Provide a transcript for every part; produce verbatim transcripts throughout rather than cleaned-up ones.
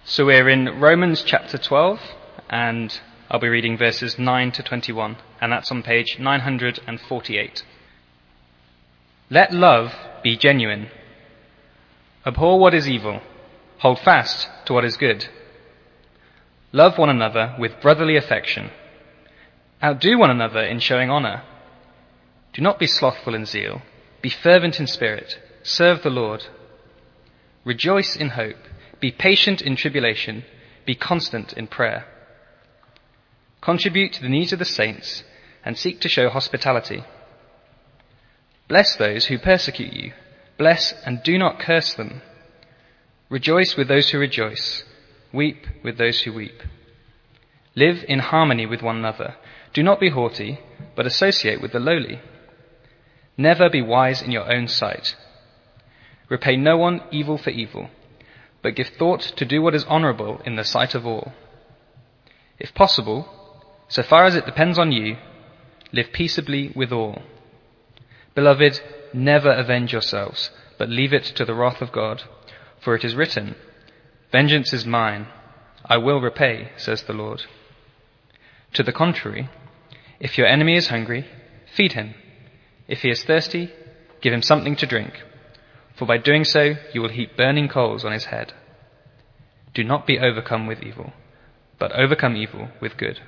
So we're in Romans chapter twelve, and I'll be reading verses nine to twenty-one, and that's on page nine hundred forty-eight. Let love be genuine. Abhor what is evil. Hold fast to what is good. Love one another with brotherly affection. Outdo one another in showing honor. Do not be slothful in zeal. Be fervent in spirit. Serve the Lord. Rejoice in hope. Be patient in tribulation. Be constant in prayer. Contribute to the needs of the saints and seek to show hospitality. Bless those who persecute you. Bless and do not curse them. Rejoice with those who rejoice. Weep with those who weep. Live in harmony with one another. Do not be haughty, but associate with the lowly. Never be wise in your own sight. Repay no one evil for evil, but give thought to do what is honorable in the sight of all. If possible, so far as it depends on you, live peaceably with all. Beloved, never avenge yourselves, but leave it to the wrath of God. For it is written, "Vengeance is mine, I will repay, says the Lord." To the contrary, if your enemy is hungry, feed him. If he is thirsty, give him something to drink. For by doing so, you will heap burning coals on his head. Do not be overcome with evil, but overcome evil with good.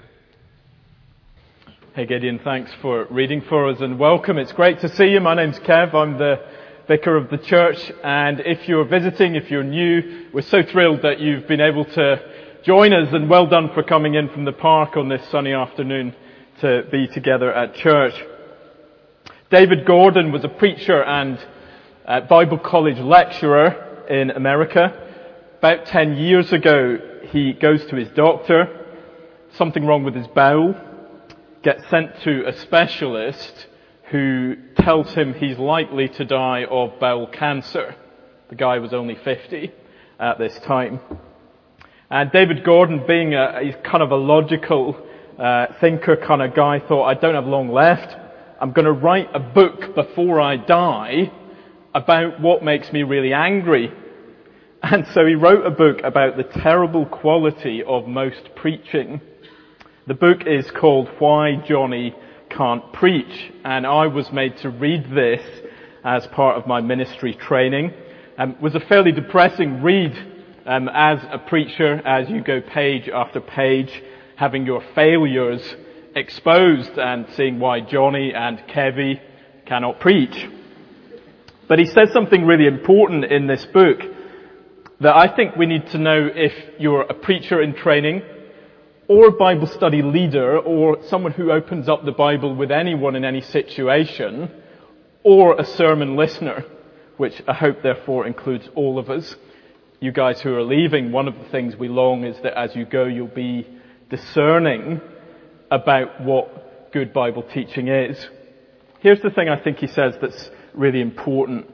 Hey Gideon, thanks for reading for us and welcome. It's great to see you. My name's Kev. I'm the vicar of the church, and if you're visiting, if you're new, we're so thrilled that you've been able to join us, and well done for coming in from the park on this sunny afternoon to be together at church. David Gordon was a preacher and uh, Bible college lecturer in America. About ten years ago, he goes to his doctor, something wrong with his bowel, gets sent to a specialist who tells him he's likely to die of bowel cancer. The guy was only fifty at this time. And David Gordon, being a, he's kind of a logical uh, thinker kind of guy, thought, I don't have long left. I'm going to write a book before I die about what makes me really angry. And so he wrote a book about the terrible quality of most preaching. The book is called Why Johnny Can't Preach, and I was made to read this as part of my ministry training. Um, it was a fairly depressing read um, as a preacher, as you go page after page, having your failures exposed and seeing why Johnny and Kevy cannot preach. But he says something really important in this book that I think we need to know if you're a preacher in training, or a Bible study leader, or someone who opens up the Bible with anyone in any situation, or a sermon listener, which I hope therefore includes all of us. You guys who are leaving, one of the things we long is that as you go you'll be discerning about what good Bible teaching is. Here's the thing I think he says that's really important.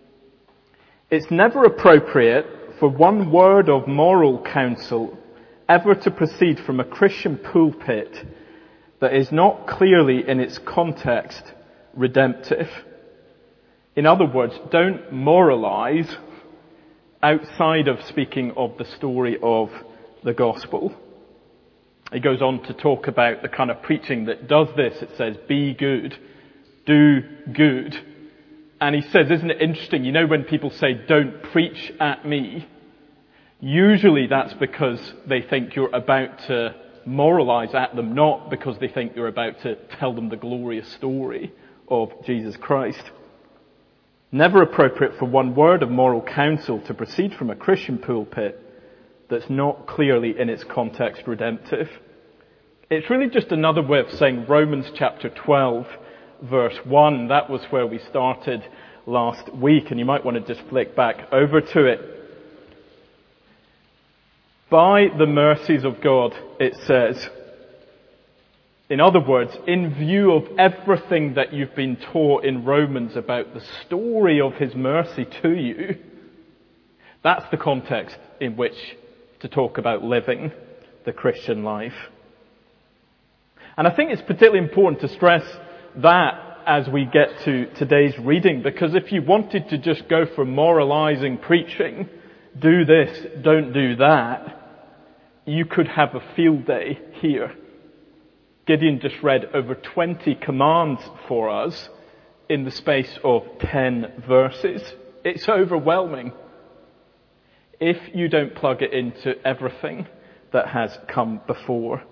It's never appropriate for one word of moral counsel ever to proceed from a Christian pulpit that is not clearly in its context redemptive. In other words, don't moralize outside of speaking of the story of the gospel. He goes on to talk about the kind of preaching that does this. It says, be good, do good. And he says, isn't it interesting, you know when people say, don't preach at me, usually that's because they think you're about to moralize at them, not because they think you're about to tell them the glorious story of Jesus Christ. Never appropriate for one word of moral counsel to proceed from a Christian pulpit that's not clearly in its context redemptive. It's really just another way of saying Romans chapter twelve verse one. That was where we started last week, and you might want to just flick back over to it. By the mercies of God, it says, in other words, in view of everything that you've been taught in Romans about the story of his mercy to you, that's the context in which to talk about living the Christian life. And I think it's particularly important to stress that as we get to today's reading, because if you wanted to just go for moralizing preaching, do this, don't do that, you could have a field day here. Gideon just read over twenty commands for us in the space of ten verses. It's overwhelming if you don't plug it into everything that has come before.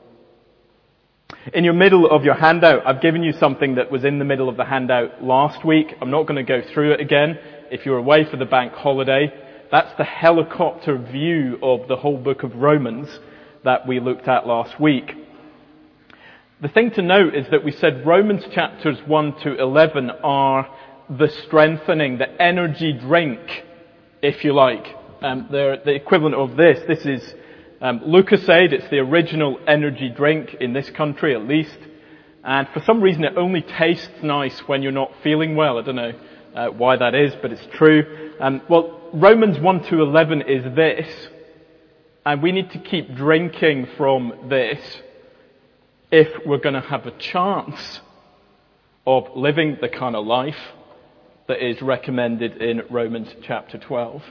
In your middle of your handout, I've given you something that was in the middle of the handout last week. I'm not going to go through it again. If you're away for the bank holiday, that's the helicopter view of the whole book of Romans that we looked at last week. The thing to note is that we said Romans chapters one to eleven are the strengthening, the energy drink, if you like. Um, they're the equivalent of this. This is um, Lucasade. It's the original energy drink in this country, at least. And for some reason, it only tastes nice when you're not feeling well. I don't know uh, why that is, but it's true. Um, well, Romans one to eleven is this, and we need to keep drinking from this if we're going to have a chance of living the kind of life that is recommended in Romans chapter twelve.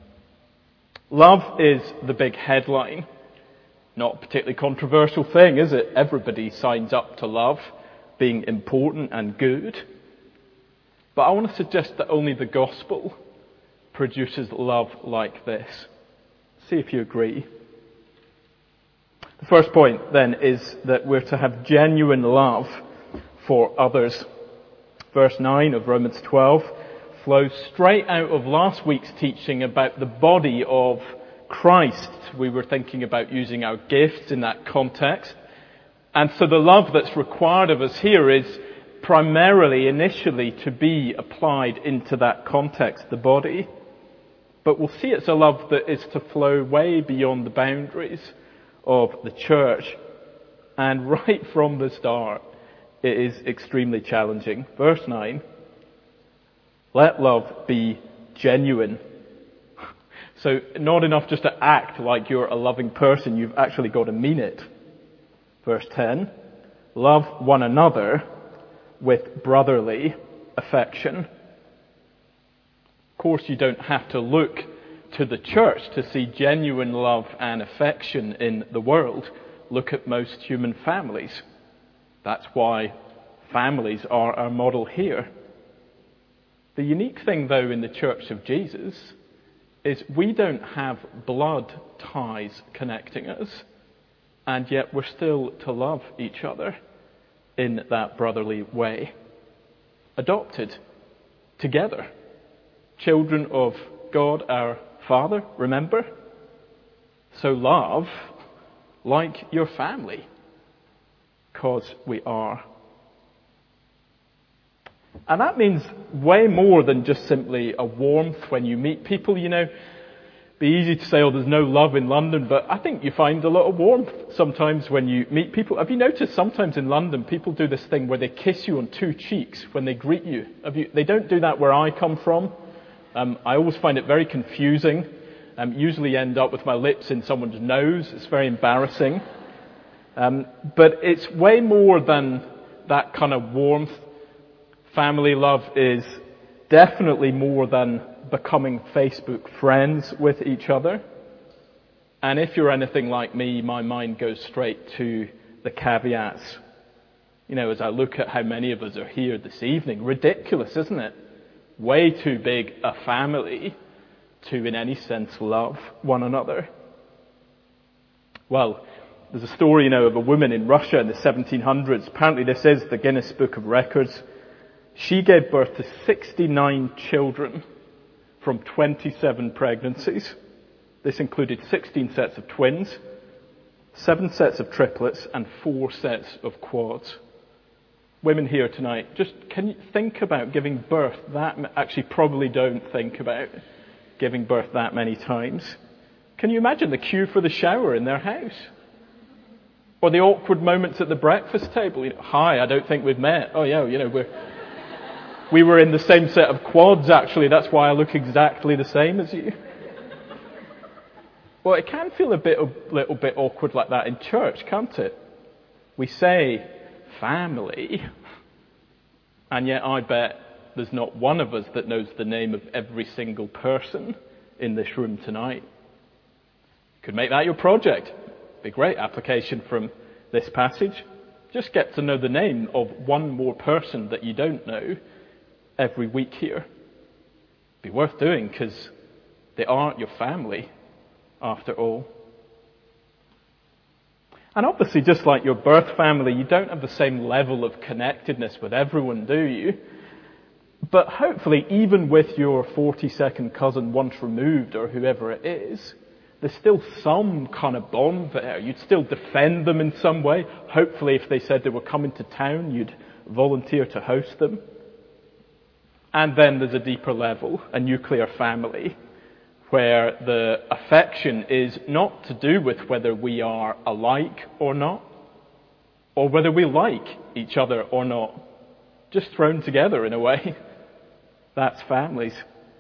Love is the big headline. Not a particularly controversial thing, is it? Everybody signs up to love being important and good. But I want to suggest that only the gospel produces love like this. See if you agree. The first point then is that we're to have genuine love for others. Verse nine of Romans twelve flows straight out of last week's teaching about the body of Christ. We were thinking about using our gifts in that context. And so the love that's required of us here is primarily, initially, to be applied into that context, the body. But we'll see it's a love that is to flow way beyond the boundaries of the church. And right from the start, it is extremely challenging. Verse nine, let love be genuine. So not enough just to act like you're a loving person, you've actually got to mean it. Verse ten, love one another with brotherly affection. Of course, you don't have to look to the church to see genuine love and affection in the world. Look at most human families. That's why families are our model here. The unique thing, though, in the Church of Jesus is we don't have blood ties connecting us, and yet we're still to love each other in that brotherly way. Adopted together. Children of God our Father, remember? So love like your family, because we are. And that means way more than just simply a warmth when you meet people. You know, it'd be easy to say, oh, there's no love in London, but I think you find a lot of warmth sometimes when you meet people. Have you noticed sometimes in London people do this thing where they kiss you on two cheeks when they greet you? Have you they don't do that where I come from. Um, I always find it very confusing. Um, usually end up with my lips in someone's nose. It's very embarrassing. Um, but it's way more than that kind of warmth. Family love is definitely more than becoming Facebook friends with each other. And if you're anything like me, my mind goes straight to the caveats. You know, as I look at how many of us are here this evening, ridiculous, isn't it? Way too big a family to, in any sense, love one another. Well, there's a story, you know, of a woman in Russia in the seventeen hundreds. Apparently this is the Guinness Book of Records. She gave birth to sixty-nine children from twenty-seven pregnancies. This included sixteen sets of twins, seven sets of triplets, and four sets of quads. Women here tonight, just can you think about giving birth that, actually probably don't think about giving birth that many times. Can you imagine the queue for the shower in their house? Or the awkward moments at the breakfast table? You know, hi, I don't think we've met. Oh yeah, you know, we're, we were in the same set of quads actually, that's why I look exactly the same as you. Well, it can feel a bit, a little bit awkward like that in church, can't it? We say family, and yet I bet there's not one of us that knows the name of every single person in this room tonight. You could make that your project. be a great application from this passage. Just get to know the name of one more person that you don't know every week here. Be worth doing because they aren't your family after all. And obviously, just like your birth family, you don't have the same level of connectedness with everyone, do you? But hopefully, even with your forty-second cousin once removed or whoever it is, there's still some kind of bond there. You'd still defend them in some way. Hopefully, if they said they were coming to town, you'd volunteer to host them. And then there's a deeper level, a nuclear family, where the affection is not to do with whether we are alike or not, or whether we like each other or not. Just thrown together in a way. That's families.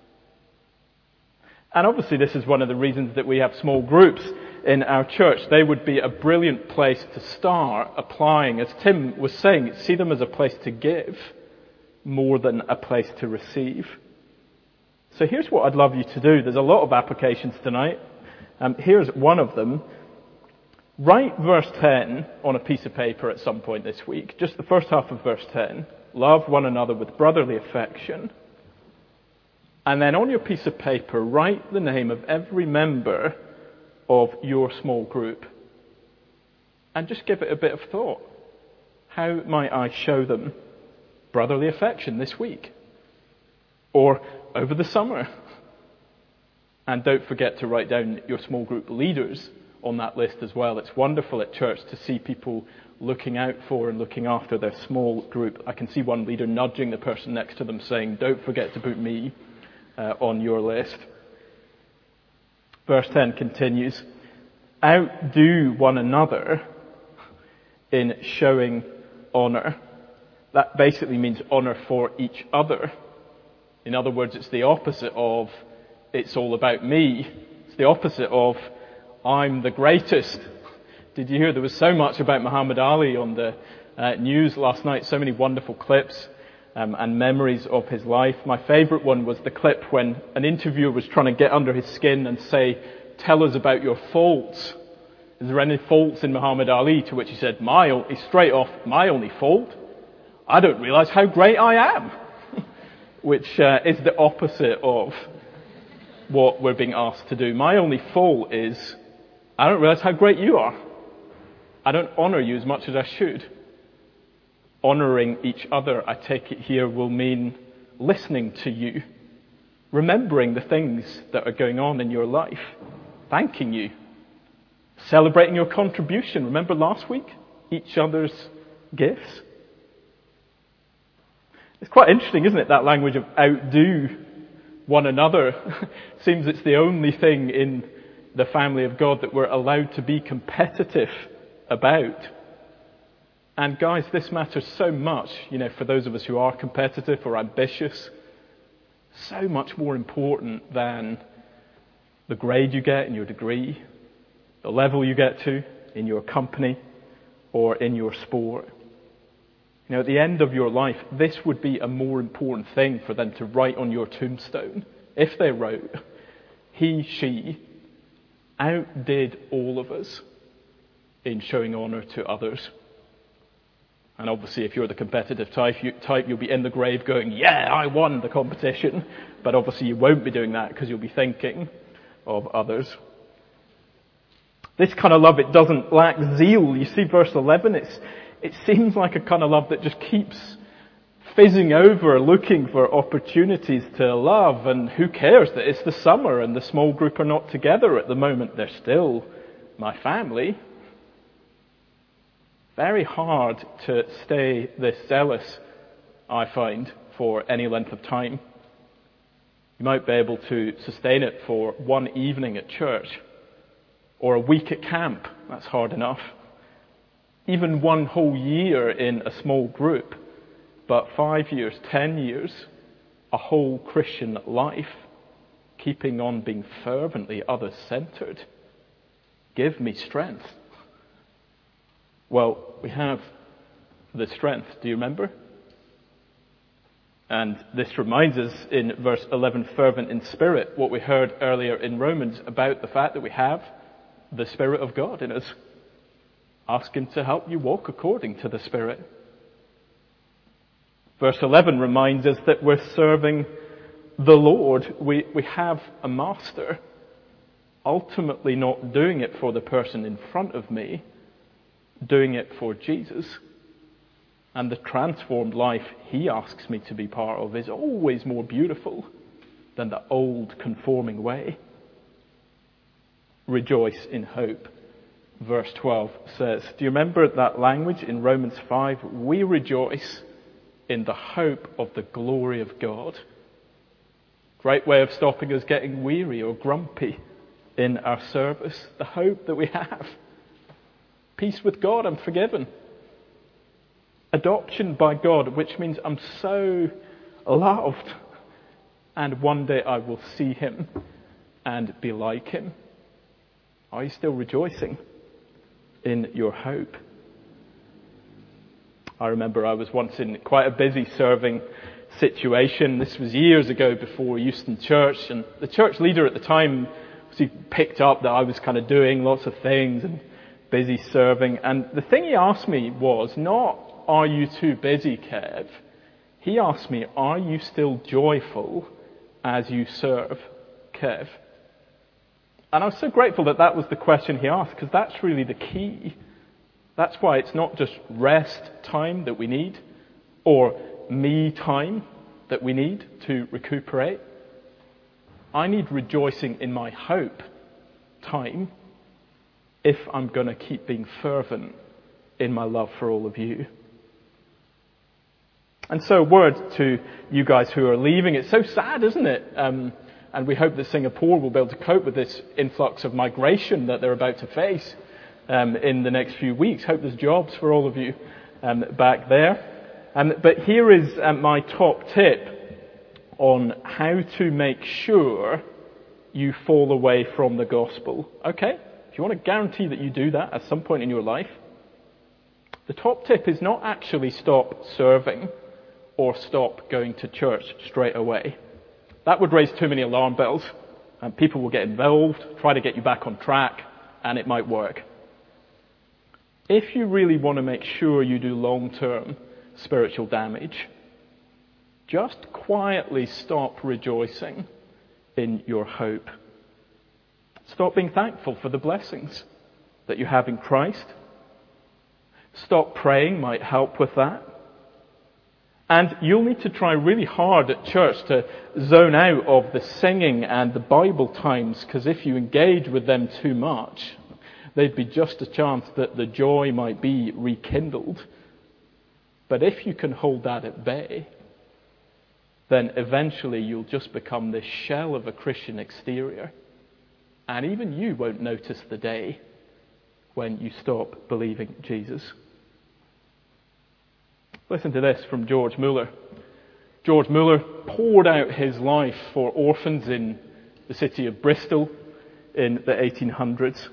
And obviously this is one of the reasons that we have small groups in our church. They would be a brilliant place to start applying, as Tim was saying, see them as a place to give more than a place to receive. So here's what I'd love you to do. There's a lot of applications tonight. Um, here's one of them. Write verse ten on a piece of paper at some point this week. Just the first half of verse ten. Love one another with brotherly affection. And then on your piece of paper, write the name of every member of your small group. And just give it a bit of thought. How might I show them brotherly affection this week? Or over the summer? And don't forget to write down your small group leaders on that list as well. It's wonderful at church to see people looking out for and looking after their small group. I can see one leader nudging the person next to them saying, don't forget to put me uh, on your list. Verse ten continues, outdo one another in showing honor. That basically means honor for each other. In other words, it's the opposite of it's all about me. It's the opposite of I'm the greatest. Did you hear there was so much about Muhammad Ali on the uh, news last night? So many wonderful clips um, and memories of his life. My favorite one was the clip when an interviewer was trying to get under his skin and say, tell us about your faults. Is there any faults in Muhammad Ali? To which he said, my only, straight off, my only fault? I don't realize how great I am. Which uh, is the opposite of what we're being asked to do. My only fault is I don't realize how great you are. I don't honor you as much as I should. Honoring each other, I take it here, will mean listening to you, remembering the things that are going on in your life, thanking you, celebrating your contribution. Remember last week? Each other's gifts. It's quite interesting, isn't it, that language of outdo one another. Seems it's the only thing in the family of God that we're allowed to be competitive about. And guys, this matters so much, you know, for those of us who are competitive or ambitious. So much more important than the grade you get in your degree, the level you get to in your company or in your sport. You know, at the end of your life, this would be a more important thing for them to write on your tombstone. If they wrote, he, she outdid all of us in showing honor to others. And obviously, if you're the competitive type, you, type, you'll be in the grave going, yeah, I won the competition. But obviously you won't be doing that because you'll be thinking of others. This kind of love, it doesn't lack zeal. You see verse eleven, it's, it seems like a kind of love that just keeps fizzing over, looking for opportunities to love. And who cares that it's the summer and the small group are not together at the moment? They're still my family. Very hard to stay this zealous, I find, for any length of time. You might be able to sustain it for one evening at church or a week at camp. That's hard enough. Even one whole year in a small group, but five years, ten years, a whole Christian life, keeping on being fervently others-centered. Give me strength. Well, we have the strength. Do you remember? And this reminds us in verse eleven, fervent in spirit, what we heard earlier in Romans about the fact that we have the Spirit of God in us. Ask him to help you walk according to the Spirit. Verse eleven reminds us that we're serving the Lord. We, we have a master, ultimately not doing it for the person in front of me, doing it for Jesus. And the transformed life he asks me to be part of is always more beautiful than the old conforming way. Rejoice in hope. Verse twelve says, do you remember that language in Romans five? We rejoice in the hope of the glory of God. Great way of stopping us getting weary or grumpy in our service. The hope that we have. Peace with God, I'm forgiven. Adoption by God, which means I'm so loved. And one day I will see him and be like him. Are you still rejoicing in your hope? I remember I was once in quite a busy serving situation. This was years ago before Euston Church, and the church leader at the time he picked up that I was kind of doing lots of things and busy serving. And the thing he asked me was not, are you too busy, Kev? He asked me, are you still joyful as you serve, Kev? And I was so grateful that that was the question he asked, because that's really the key. That's why it's not just rest time that we need, or me time that we need to recuperate. I need rejoicing in my hope time if I'm going to keep being fervent in my love for all of you. And so a word to you guys who are leaving. It's so sad, isn't it? Um, and we hope that Singapore will be able to cope with this influx of migration that they're about to face um, in the next few weeks. Hope there's jobs for all of you um, back there. Um, but here is um, my top tip on how to make sure you fall away from the gospel. Okay? If you want to guarantee that you do that at some point in your life, the top tip is not actually stop serving or stop going to church straight away. That would raise too many alarm bells, and people will get involved, try to get you back on track, and it might work. If you really want to make sure you do long-term spiritual damage, just quietly stop rejoicing in your hope. Stop being thankful for the blessings that you have in Christ. Stop praying might help with that. And you'll need to try really hard at church to zone out of the singing and the Bible times, because if you engage with them too much, there'd be just a chance that the joy might be rekindled. But if you can hold that at bay, then eventually you'll just become this shell of a Christian exterior. And even you won't notice the day when you stop believing Jesus. Listen to this from George Muller. George Muller poured out his life for orphans in the city of Bristol in the eighteen hundreds.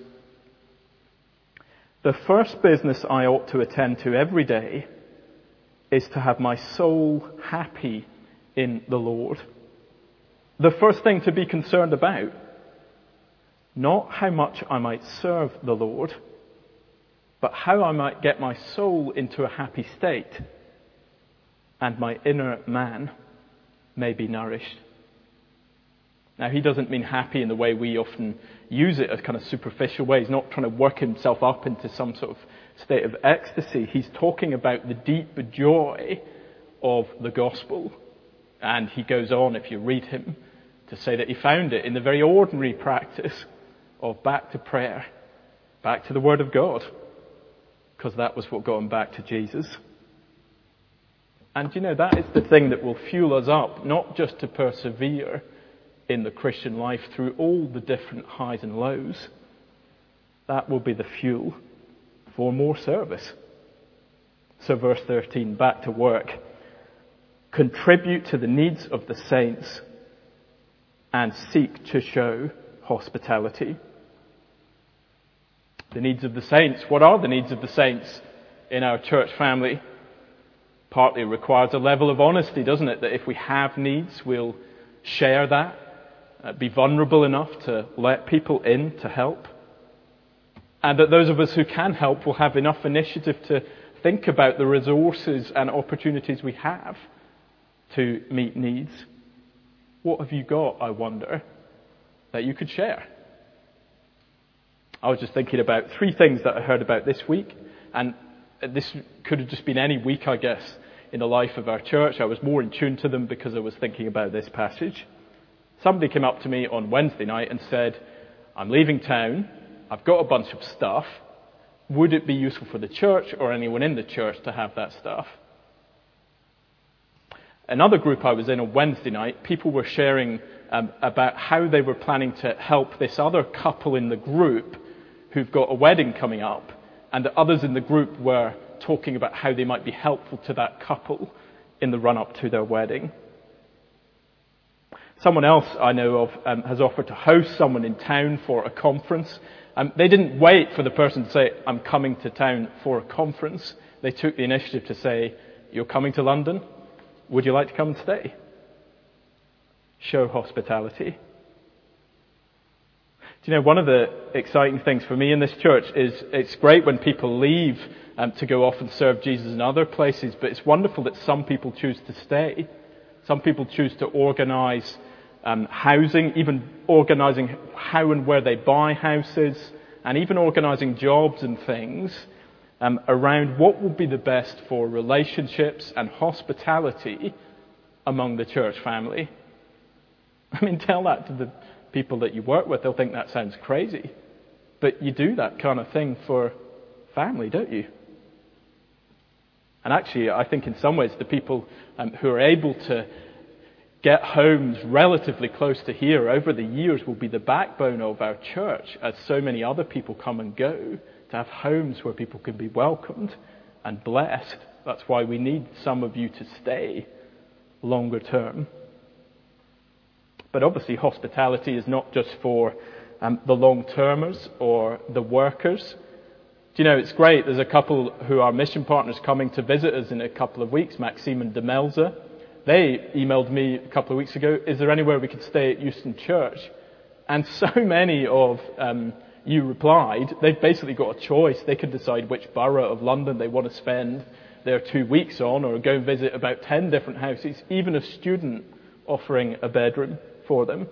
The first business I ought to attend to every day is to have my soul happy in the Lord. The first thing to be concerned about, not how much I might serve the Lord, but how I might get my soul into a happy state and my inner man may be nourished. Now, he doesn't mean happy in the way we often use it, as kind of superficial way. He's not trying to work himself up into some sort of state of ecstasy. He's talking about the deep joy of the gospel. And he goes on, if you read him, to say that he found it in the very ordinary practice of back to prayer, back to the Word of God, because that was what got him back to Jesus. And you know, that is the thing that will fuel us up, not just to persevere in the Christian life through all the different highs and lows. That will be the fuel for more service. So verse thirteen, back to work. Contribute to the needs of the saints and seek to show hospitality. The needs of the saints. What are the needs of the saints in our church family? Partly requires a level of honesty, doesn't it? That if we have needs, we'll share that, uh, be vulnerable enough to let people in to help. And that those of us who can help will have enough initiative to think about the resources and opportunities we have to meet needs. What have you got, I wonder, that you could share? I was just thinking about three things that I heard about this week, and this could have just been any week, I guess, in the life of our church. I was more in tune to them because I was thinking about this passage. Somebody came up to me on Wednesday night and said, I'm leaving town, I've got a bunch of stuff, would it be useful for the church or anyone in the church to have that stuff? Another group I was in on Wednesday night, people were sharing um, about how they were planning to help this other couple in the group who've got a wedding coming up, and the others in the group were talking about how they might be helpful to that couple in the run-up to their wedding. Someone else I know of um, has offered to host someone in town for a conference. Um, they didn't wait for the person to say, I'm coming to town for a conference. They took the initiative to say, you're coming to London? Would you like to come and stay? Show hospitality. Do you know, one of the exciting things for me in this church is it's great when people leave um, to go off and serve Jesus in other places, but it's wonderful that some people choose to stay. Some people choose to organise um, housing, even organising how and where they buy houses, and even organising jobs and things um, around what will be the best for relationships and hospitality among the church family. I mean, tell that to the people that you work with, they'll think that sounds crazy. But you do that kind of thing for family, don't you? And actually, I think in some ways the people um, who are able to get homes relatively close to here over the years will be the backbone of our church, as so many other people come and go, to have homes where people can be welcomed and blessed. That's why we need some of you to stay longer term. But obviously hospitality is not just for um, the long-termers or the workers. Do you know, it's great. There's a couple who are mission partners coming to visit us in a couple of weeks, Maxime and Demelza. They emailed me a couple of weeks ago, is there anywhere we could stay at Euston Church? And so many of um, you replied, they've basically got a choice. They could decide which borough of London they want to spend their two weeks on, or go and visit about ten different houses, even a student offering a bedroom for them.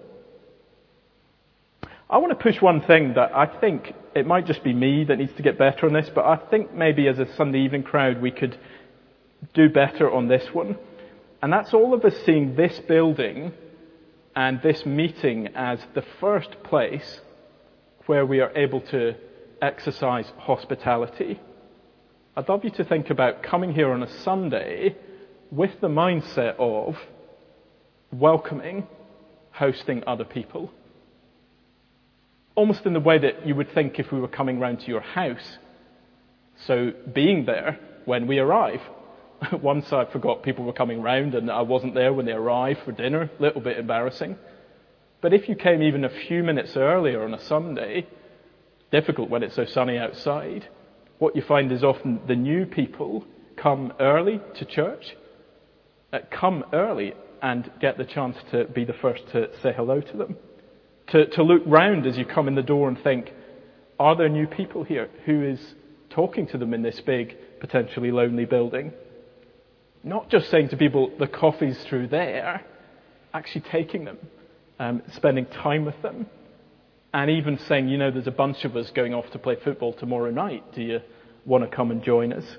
I want to push one thing that I think it might just be me that needs to get better on this, but I think maybe as a Sunday evening crowd we could do better on this one. And that's all of us seeing this building and this meeting as the first place where we are able to exercise hospitality. I'd love you to think about coming here on a Sunday with the mindset of welcoming, hosting other people. Almost in the way that you would think if we were coming round to your house. So being there when we arrive. Once I forgot people were coming round and I wasn't there when they arrived for dinner. A little bit embarrassing. But if you came even a few minutes earlier on a Sunday, difficult when it's so sunny outside, what you find is often the new people come early to church, uh, come early and get the chance to be the first to say hello to them. To, to look round as you come in the door and think, are there new people here? Who is talking to them in this big, potentially lonely building? Not just saying to people, the coffee's through there, actually taking them, um, spending time with them, and even saying, you know, there's a bunch of us going off to play football tomorrow night. Do you want to come and join us?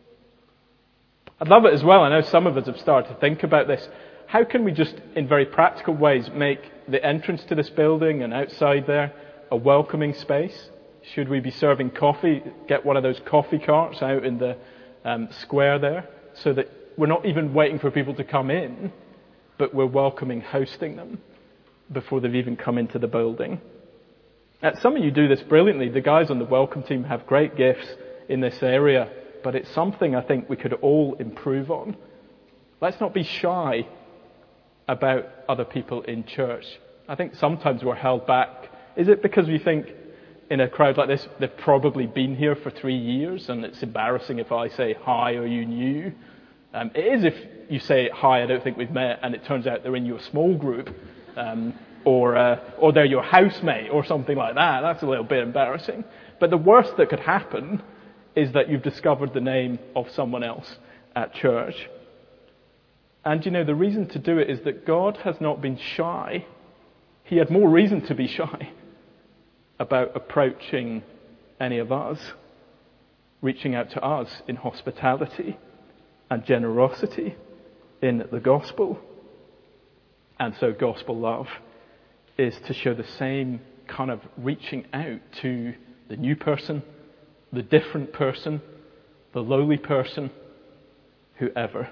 I'd love it as well. I know some of us have started to think about this. How can we just, in very practical ways, make the entrance to this building and outside there a welcoming space? Should we be serving coffee? Get one of those coffee carts out in the um, square there, so that we're not even waiting for people to come in, but we're welcoming, hosting them before they've even come into the building. Uh, some of you do this brilliantly. The guys on the welcome team have great gifts in this area, but it's something I think we could all improve on. Let's not be shy about other people in church. I think sometimes we're held back. Is it because we think in a crowd like this, they've probably been here for three years and it's embarrassing if I say, hi, are you new? Um, it is if you say, hi, I don't think we've met, and it turns out they're in your small group, um, or, uh, or they're your housemate or something like that. That's a little bit embarrassing. But the worst that could happen is that you've discovered the name of someone else at church. And you know, the reason to do it is that God has not been shy. He had more reason to be shy about approaching any of us, reaching out to us in hospitality and generosity in the gospel. And so gospel love is to show the same kind of reaching out to the new person, the different person, the lowly person, whoever.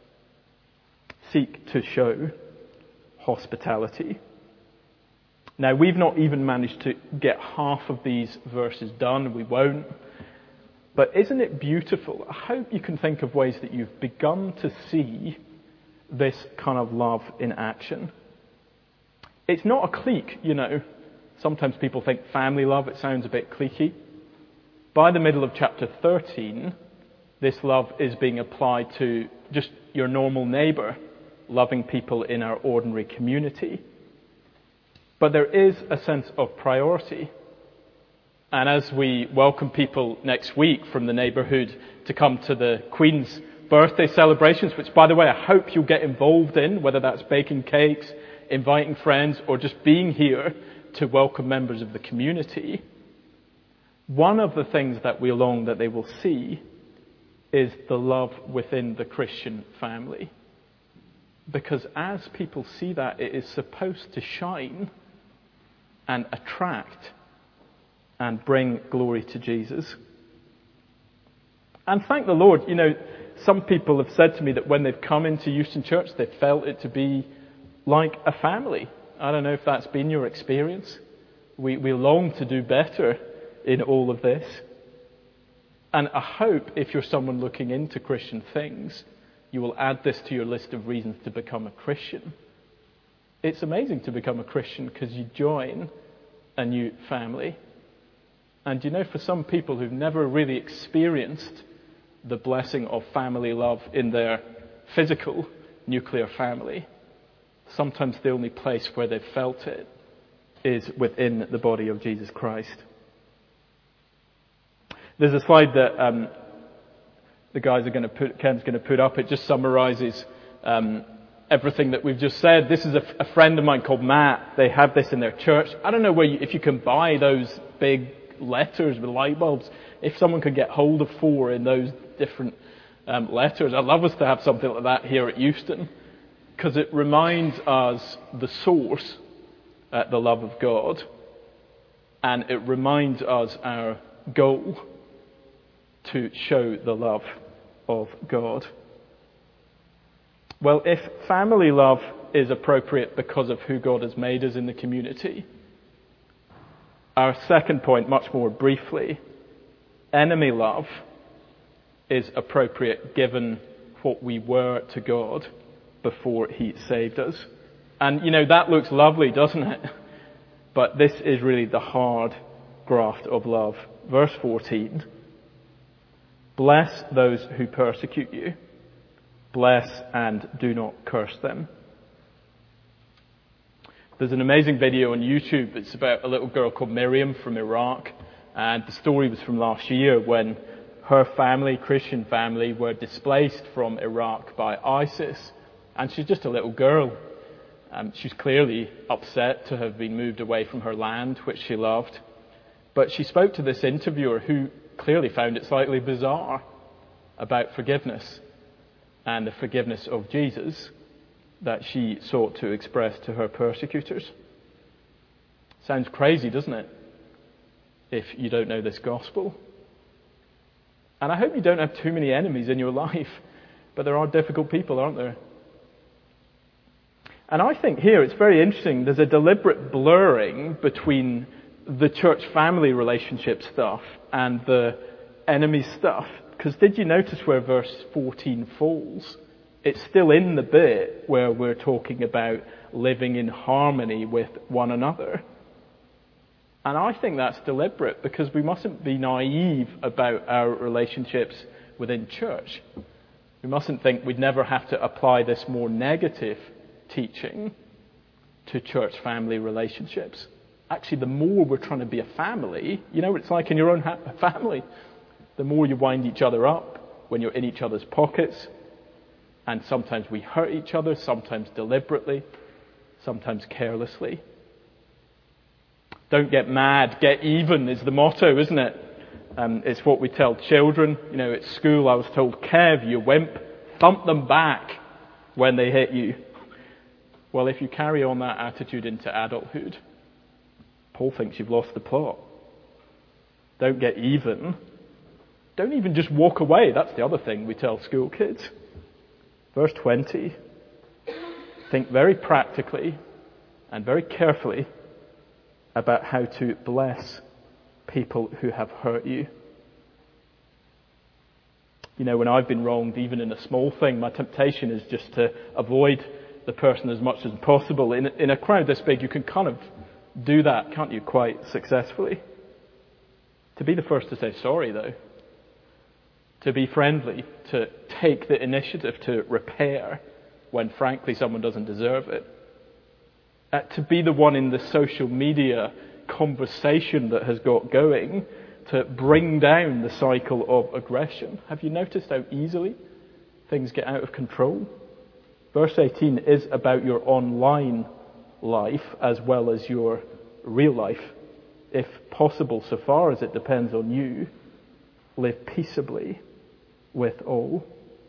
Seek to show hospitality. Now, we've not even managed to get half of these verses done. We won't. But isn't it beautiful? I hope you can think of ways that you've begun to see this kind of love in action. It's not a clique, you know. Sometimes people think family love, it sounds a bit cliquey. By the middle of chapter thirteen, this love is being applied to just your normal neighbor, loving people in our ordinary community. But there is a sense of priority. And as we welcome people next week from the neighborhood to come to the Queen's birthday celebrations, which, by the way, I hope you'll get involved in, whether that's baking cakes, inviting friends, or just being here to welcome members of the community, one of the things that we long that they will see is the love within the Christian family. Because as people see that, it is supposed to shine and attract and bring glory to Jesus. And thank the Lord, you know, some people have said to me that when they've come into Euston Church, they've felt it to be like a family. I don't know if that's been your experience. We, we long to do better in all of this. And I hope if you're someone looking into Christian things, you will add this to your list of reasons to become a Christian. It's amazing to become a Christian because you join a new family. And you know, for some people who've never really experienced the blessing of family love in their physical nuclear family, sometimes the only place where they've felt it is within the body of Jesus Christ. There's a slide that um, the guys are going to put, Ken's going to put up. It just summarizes um, everything that we've just said. This is a, a friend of mine called Matt. They have this in their church. I don't know where you, if you can buy those big letters with light bulbs. If someone could get hold of four in those different um, letters, I'd love us to have something like that here at Euston, because it reminds us the source, uh, the love of God, and it reminds us our goal to show the love of God. Well, if family love is appropriate because of who God has made us in the community, our second point, much more briefly, enemy love is appropriate given what we were to God before He saved us. And, you know, that looks lovely, doesn't it? But this is really the hard graft of love. Verse fourteen, bless those who persecute you. Bless and do not curse them. There's an amazing video on YouTube. It's about a little girl called Miriam from Iraq. And the story was from last year when her family, Christian family, were displaced from Iraq by ISIS. And she's just a little girl. Um, she's clearly upset to have been moved away from her land, which she loved. But she spoke to this interviewer who clearly found it slightly bizarre about forgiveness and the forgiveness of Jesus that she sought to express to her persecutors. Sounds crazy, doesn't it? If you don't know this gospel. And I hope you don't have too many enemies in your life, but there are difficult people, aren't there? And I think here it's very interesting. There's a deliberate blurring between the church family relationship stuff and the enemy stuff. Because did you notice where verse fourteen falls? It's still in the bit where we're talking about living in harmony with one another. And I think that's deliberate because we mustn't be naive about our relationships within church. We mustn't think we'd never have to apply this more negative teaching to church family relationships. Actually, the more we're trying to be a family, you know what it's like in your own ha- family, the more you wind each other up when you're in each other's pockets. And sometimes we hurt each other, sometimes deliberately, sometimes carelessly. Don't get mad, get even is the motto, isn't it? Um, it's what we tell children. You know, at school I was told, Kev, you wimp, thump them back when they hit you. Well, if you carry on that attitude into adulthood, Paul thinks you've lost the plot. Don't get even. Don't even just walk away. That's the other thing we tell school kids. Verse twenty. Think very practically and very carefully about how to bless people who have hurt you. You know, when I've been wronged, even in a small thing, my temptation is just to avoid the person as much as possible. In, in a crowd this big, you can kind of do that, can't you, quite successfully? To be the first to say sorry, though. To be friendly, to take the initiative to repair when frankly someone doesn't deserve it. Uh, to be the one in the social media conversation that has got going to bring down the cycle of aggression. Have you noticed how easily things get out of control? Verse eighteen is about your online life as well as your real life. If possible, so far as it depends on you, live peaceably with all.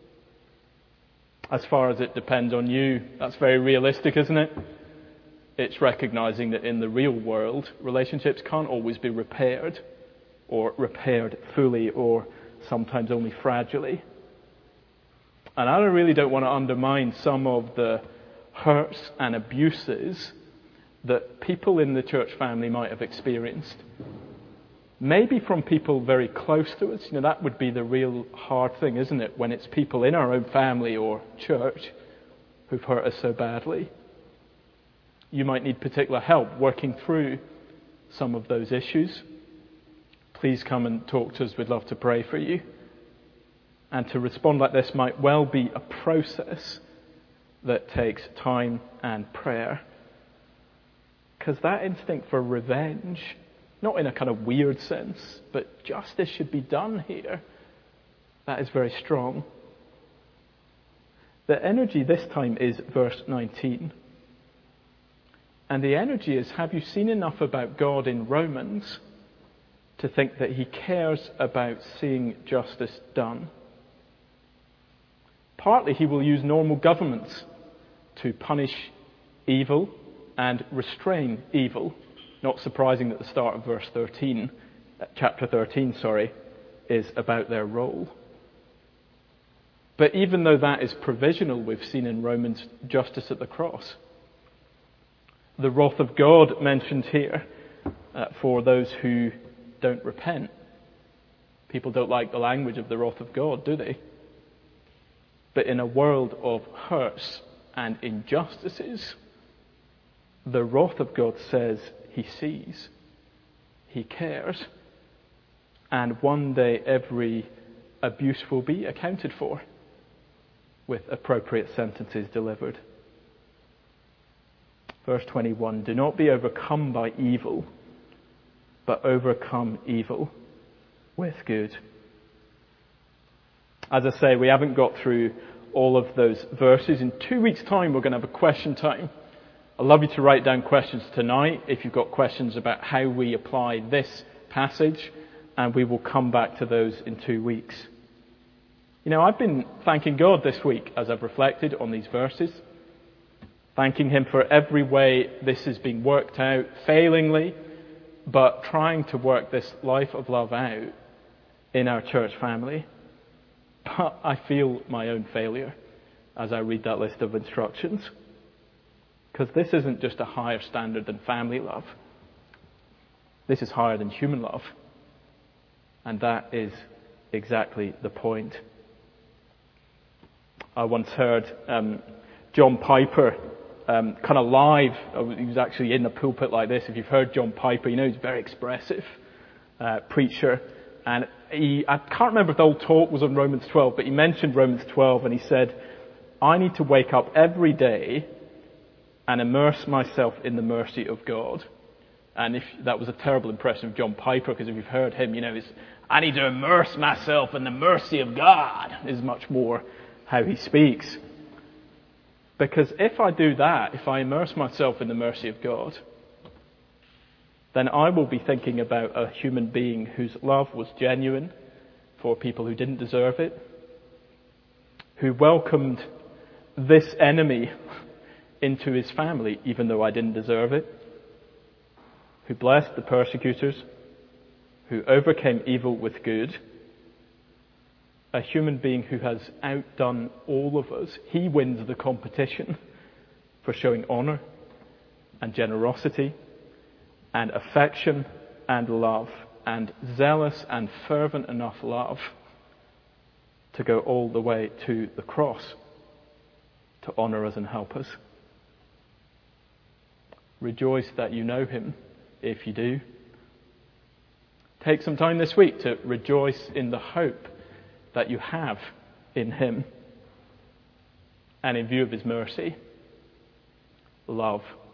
As far as it depends on you, that's very realistic, isn't it? It's recognizing that in the real world, relationships can't always be repaired, or repaired fully, or sometimes only fragilely. And I really don't want to undermine some of the hurts and abuses that people in the church family might have experienced. Maybe from people very close to us. You know, that would be the real hard thing, isn't it? When it's people in our own family or church who've hurt us so badly. You might need particular help working through some of those issues. Please come and talk to us. We'd love to pray for you. And to respond like this might well be a process that takes time and prayer. Because that instinct for revenge, not in a kind of weird sense, but justice should be done here, that is very strong. The energy this time is verse nineteen. And the energy is, have you seen enough about God in Romans to think that he cares about seeing justice done? Partly he will use normal governments to punish evil and restrain evil. Not surprising that the start of verse thirteen, chapter thirteen, sorry, is about their role. But even though that is provisional, we've seen in Romans justice at the cross. The wrath of God mentioned here uh, for those who don't repent. People don't like the language of the wrath of God, do they? But in a world of hurts and injustices, the wrath of God says he sees, he cares, and one day every abuse will be accounted for with appropriate sentences delivered. Verse twenty-one, do not be overcome by evil, but overcome evil with good. As I say, we haven't got through all of those verses. In two weeks' time, we're going to have a question time. I'd love you to write down questions tonight if you've got questions about how we apply this passage, and we will come back to those in two weeks. You know, I've been thanking God this week as I've reflected on these verses, thanking him for every way this has been worked out, failingly, but trying to work this life of love out in our church family. But I feel my own failure as I read that list of instructions. Because this isn't just a higher standard than family love. This is higher than human love. And that is exactly the point. I once heard um, John Piper um, kind of live. He was actually in the pulpit like this. If you've heard John Piper, you know he's a very expressive uh, preacher. And he, I can't remember if the whole talk was on Romans twelve, but he mentioned Romans twelve and he said, I need to wake up every day and immerse myself in the mercy of God And if that was a terrible impression of John Piper, because if you've heard him, you know, it's, I need to immerse myself in the mercy of God, is much more how he speaks. Because if I do that, if I immerse myself in the mercy of God, then I will be thinking about a human being whose love was genuine for people who didn't deserve it, who welcomed this enemy into his family even though I didn't deserve it, who blessed the persecutors, who overcame evil with good, a human being who has outdone all of us. He wins the competition for showing honor and generosity and affection and love and zealous and fervent enough love to go all the way to the cross to honor us and help us. Rejoice that you know him, if you do. Take some time this week to rejoice in the hope that you have in him, and in view of his mercy, love